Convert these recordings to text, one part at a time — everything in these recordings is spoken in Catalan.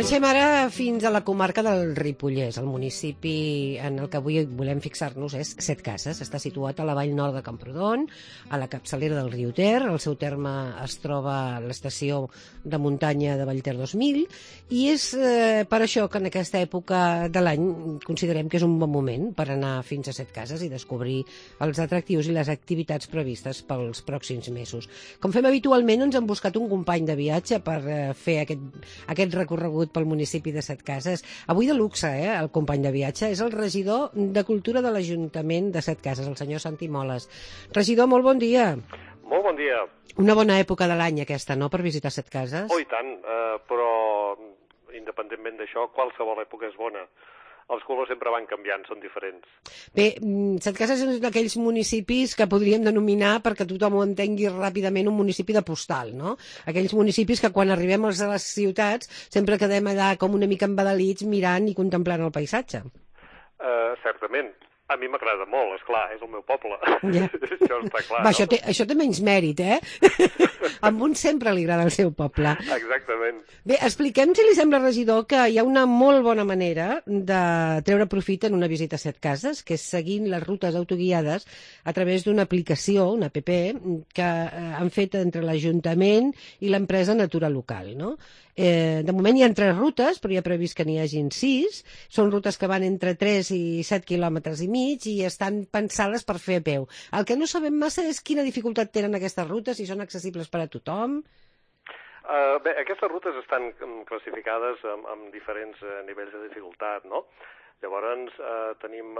Marxem ara fins a la comarca del Ripollès. El municipi en el que avui volem fixar-nos és Setcases. Està situat a la vall nord de Camprodon, a la capçalera del riu Ter. Al seu terme es troba l'estació de muntanya de Vallter 2000 i és per això que en aquesta època de l'any considerem que és un bon moment per anar fins a Setcases i descobrir els atractius i les activitats previstes pels pròxims mesos. Com fem habitualment, ens hem buscat un company de viatge per fer aquest recorregut pel municipi de Setcases. Avui de luxe, el company de viatge és el regidor de Cultura de l'Ajuntament de Setcases, el senyor Santi Moles. Regidor, molt bon dia. Molt bon dia. Una bona època de l'any aquesta, no?, per visitar Setcases? Oh, i tant, però independentment d'això, qualsevol època és bona. Els colors sempre van canviant, són diferents. Bé, Setcases és un d'aquells municipis que podríem denominar, perquè tothom ho entengui ràpidament, un municipi de postal, no? Aquells municipis que quan arribem a les ciutats sempre quedem allà com una mica embadalits mirant i contemplant el paisatge. Certament. A mi m'agrada molt, esclar, és el meu poble. Ja. Això està clar. Va, no? Això té menys mèrit, A un sempre li agrada el seu poble. Exactament. Bé, expliquem, si li sembla, regidor, que hi ha una molt bona manera de treure profit en una visita a Setcases, que és seguint les rutes autoguiades a través d'una aplicació, una app, que han fet entre l'Ajuntament i l'empresa Natura Local, no? De moment hi ha 3 rutes, però hi ha previst que n'hi hagin 6. Són rutes que van entre 3 i 7 quilòmetres i mig i estan pensades per fer a peu. El que no sabem massa és quina dificultat tenen aquestes rutes, si són accessibles per a tothom. Bé, aquestes rutes estan classificades amb diferents nivells de dificultat, no? Llavors tenim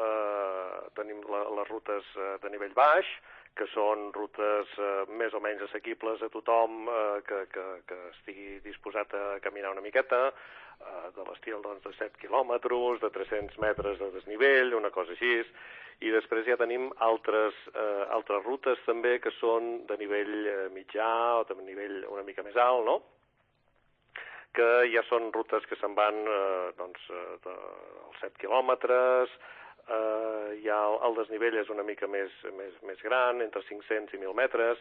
les rutes de nivell baix, que són rutes més o menys assequibles a tothom que estigui disposat a caminar una miqueta, de l'estil de 7 quilòmetres, de 300 metres de desnivell, una cosa així. I després ja tenim altres rutes també que són de nivell mitjà o de nivell una mica més alt, no? Que ja són rutes que se'n van dels 7 quilòmetres, ja el desnivell és una mica més gran, entre 500 i 1.000 metres,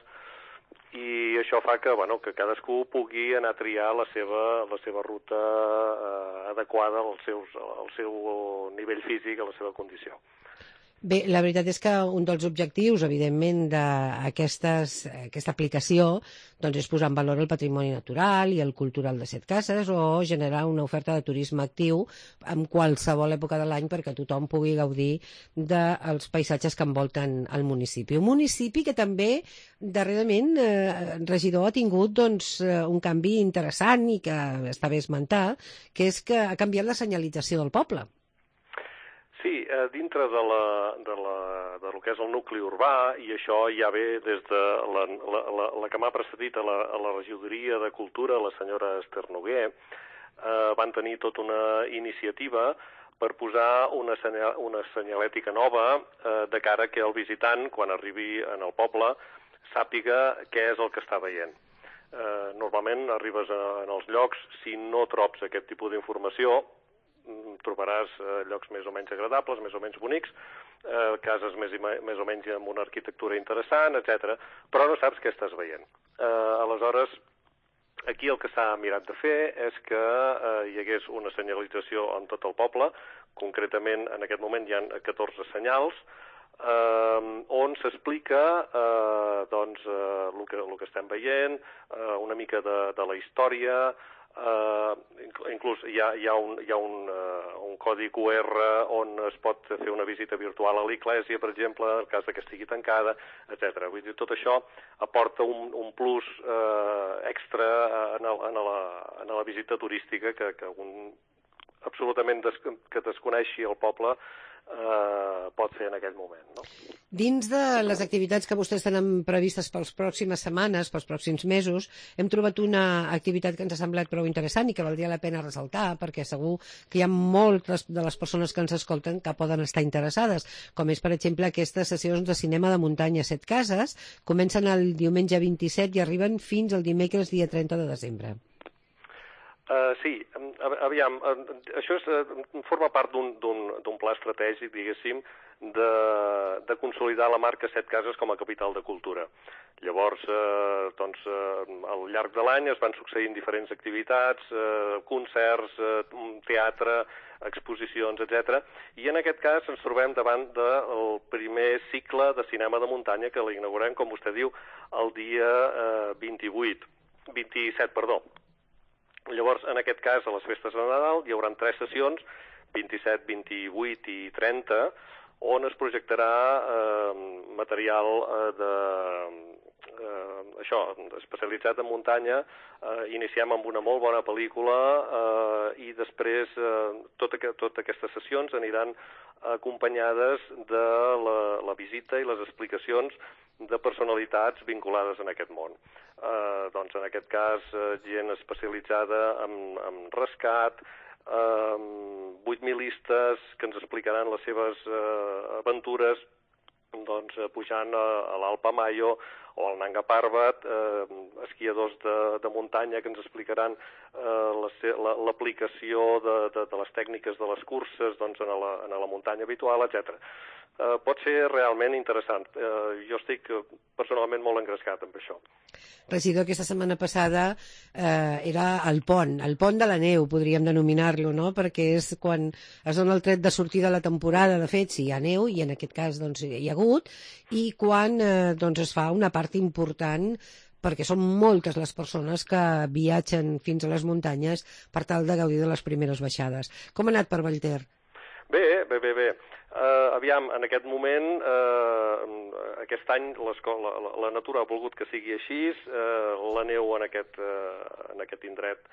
i això fa que cadascú pugui anar a triar la seva ruta adequada al seu nivell físic, a la seva condició. Bé, la veritat és que un dels objectius, evidentment, d'aquesta aplicació doncs és posar en valor el patrimoni natural i el cultural de Setcases o generar una oferta de turisme actiu en qualsevol època de l'any perquè tothom pugui gaudir dels paisatges que envolten el municipi. Un municipi que també, darrerament, regidor, ha tingut un canvi interessant i que està bé esmentar, que és que ha canviat la senyalització del poble. Sí, dintre de lo que és el nucli urbà, i això ja ve des de la que m'ha precedit a la regidoria de Cultura, la senyora Esther Noguer, van tenir tota una iniciativa per posar una senyalètica nova de cara que el visitant, quan arribi en el poble, sàpiga què és el que està veient. Normalment arribes en els llocs, si no trobs aquest tipus d'informació, trobaràs llocs més o menys agradables, més o menys bonics, cases més o menys amb una arquitectura interessant, etc. Però no saps què estàs veient. Aleshores, aquí el que s'ha mirat de fer és que hi hagués una senyalització en tot el poble, concretament en aquest moment hi ha 14 senyals, on s'explica el que estem veient, una mica de la història. Inclús hi ha un codi QR on es pot fer una visita virtual a l'església, per exemple, en cas que estigui tancada, etc. Vull dir, tot això aporta un plus extra en la visita turística que absolutament que desconeixi el poble pot fer en aquell moment, no? Dins de les activitats que vostès tenen previstes per les pròximes setmanes, pels pròxims mesos, hem trobat una activitat que ens ha semblat prou interessant i que valdria la pena ressaltar, perquè segur que hi ha moltes de les persones que ens escolten que poden estar interessades, com és, per exemple, aquestes sessions de cinema de muntanya a Setcases. Comencen el diumenge 27 i arriben fins al dimecres dia 30 de desembre. Sí, aviam, això forma part d'un pla estratègic, diguéssim, de consolidar la marca Set Cases com a capital de cultura. Llavors, al llarg de l'any es van succeint diferents activitats, concerts, teatre, exposicions, etc. I en aquest cas ens trobem davant del primer cicle de cinema de muntanya que l'inaugurem, com vostè diu, el dia 27, perdó. Llavors, en aquest cas, a les festes de Nadal hi haurà 3 sessions, 27, 28 i 30, on es projectarà material especialitzat en muntanya. Iniciem amb una molt bona pel·lícula i després totes aquestes sessions aniran acompanyades de la visita i les explicacions de personalitats vinculades en aquest món. Doncs en aquest cas, gent especialitzada en rescat, 8.000istes que ens explicaran les seves aventures pujant a l'Alpa Mayo o al Nanga Parbat, esquiadors de muntanya que ens explicaran l'aplicació de les tècniques de les curses en la muntanya habitual, etc. Pot ser realment interessant. Jo estic personalment molt engrescat amb això. Regidor, aquesta setmana passada era el pont de la neu, podríem denominar-lo, no? Perquè és quan es dona el tret de sortida de la temporada, de fet, si hi ha neu, i en aquest cas hi ha hagut, i quan es fa una part important, perquè són moltes les persones que viatgen fins a les muntanyes per tal de gaudir de les primeres baixades. Com ha anat per Vallter? Bé. Aviam, en aquest moment, aquest any la natura ha volgut que sigui així, la neu en aquest indret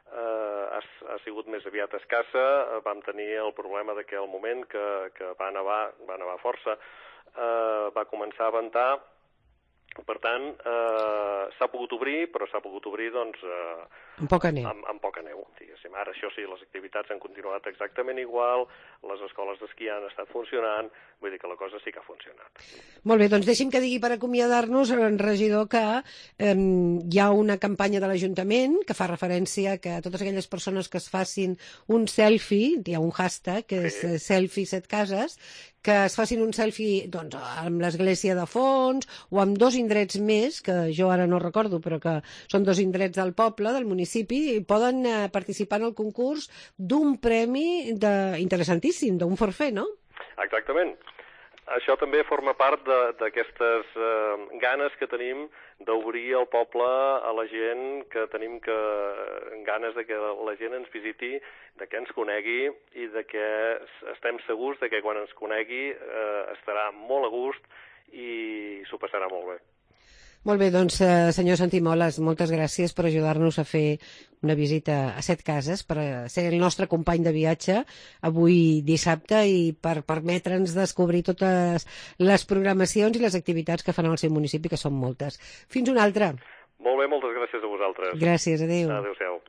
ha sigut més aviat escassa, vam tenir el problema que al moment que va nevar força, va començar a ventar. Per tant, s'ha pogut obrir, però s'ha pogut obrir amb poca neu. Amb poca neu, diguéssim. Ara, això sí, les activitats han continuat exactament igual, les escoles d'esquí han estat funcionant, vull dir que la cosa sí que ha funcionat. Molt bé, doncs deixi'm que digui per acomiadar-nos, regidor, que hi ha una campanya de l'Ajuntament que fa referència que totes aquelles persones que es facin un selfie, hi ha un hashtag que és selfie Set Cases, que es facin un selfie amb l'església de fons o amb 2 indrets més, que jo ara no recordo, però que són 2 indrets del poble, del municipi, i poden participar en el concurs d'un premi interessantíssim, d'un forfait, no? Exactament. Això també forma part d'aquestes ganes que tenim d'obrir el poble a la gent, que tenim ganes de que la gent ens visiti, de que ens conegui i de que estem segurs de que quan ens conegui estarà molt a gust i s'ho passarà molt bé. Molt bé, doncs, senyor Santimoles, moltes gràcies per ajudar-nos a fer una visita a Set Cases, per ser el nostre company de viatge avui dissabte i per permetre'ns descobrir totes les programacions i les activitats que fan al seu municipi, que són moltes. Fins una altra. Molt bé, moltes gràcies a vosaltres. Gràcies, adéu. Adéu-siau.